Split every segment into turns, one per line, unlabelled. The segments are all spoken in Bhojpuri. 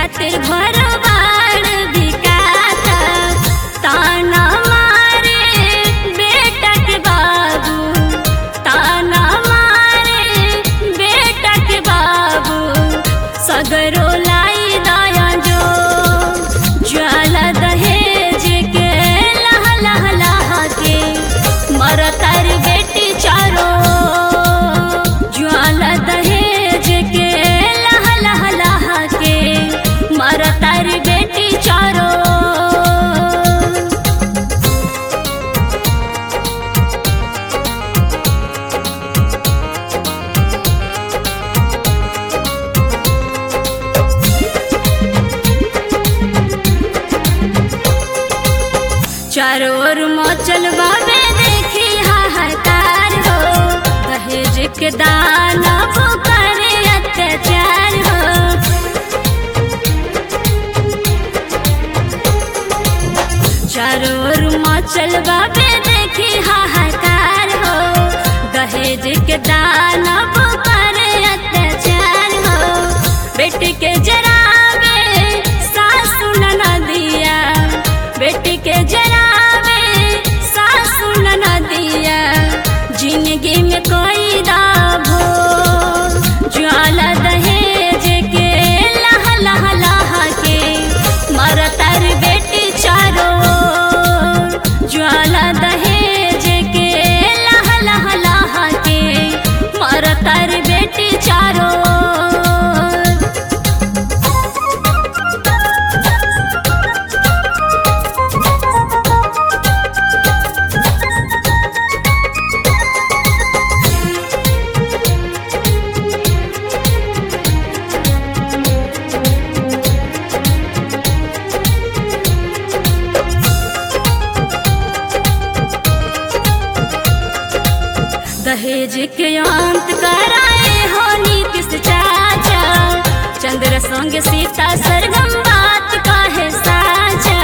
खातिर घर बार बिकाता, ताना मारे बेटा के बाबू, ताना मारे बेटा के बाबू, सगरो लाई दाया जो ज्वाला दहेज के लह लह लह के मरतर बेटी चारो, ज्वाला दहेज के लह लह लह के मरतर बेटी चारो। चारों ओर मचल बाबे देखी हाहाकार हो, दहेज के दाना करे अत्याचार हो। चारों ओर मचल बाबे देखी हाहाकार हो, दहेज के दाना करे अत्याचार हो। बेटी के जरावे सासू ननदिया, बेटी के जरावे सासू ननदिया, जिंदगी में कोई दाभो ज्वाला दहेज के लह लह लह के मरतर बेटी चारो, ज्वाला दहेज के लह लह लह के मरतर बेटी चारो। दहेज के अंत कराए हो नीतीश चाचा, चंद्र संग सीता सरगम बात काहे साचा।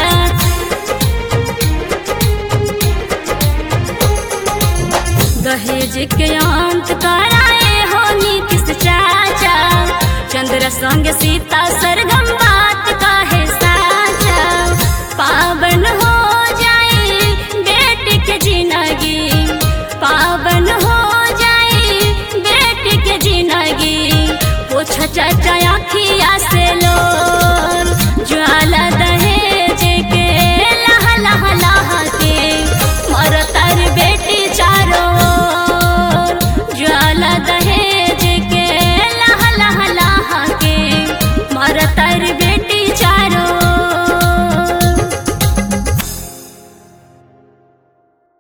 दहेज के अंत कराए हो नीतीश चाचा, चंद्र संग सीता सरगम बात काहे साचा। पावन हो जाए बेटी के जिंदगी, पावन हो जाए बेटी के जिंदगी, पूछ चाचा आखी